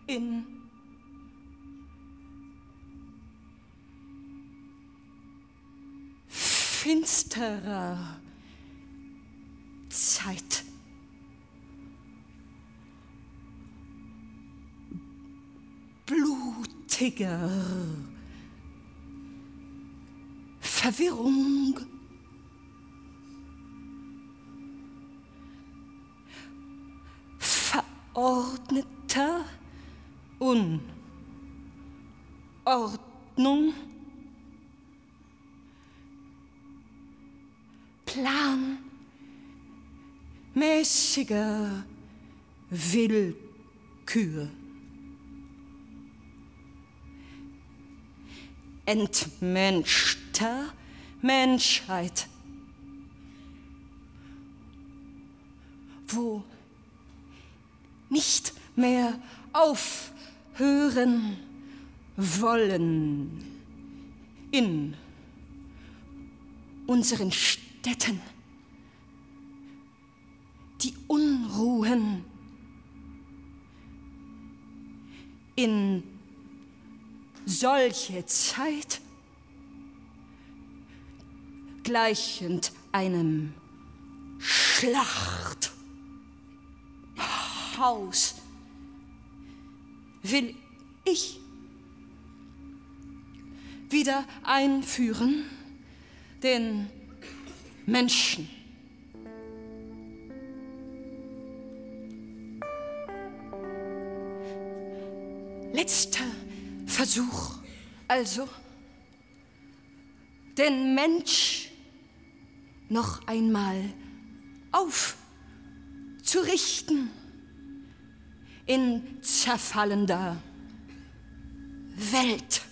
in finsterer Zeit. Blutiger Verwirrung, verordneter Unordnung, planmäßiger Willkür, entmenschter Menschheit, wo nicht mehr aufhören wollen in unseren Städten die Unruhen, in solche Zeit gleichend einem Schlachthaus will ich wieder einführen den Menschen. Letzter Versuch also, den Mensch noch einmal aufzurichten in zerfallender Welt.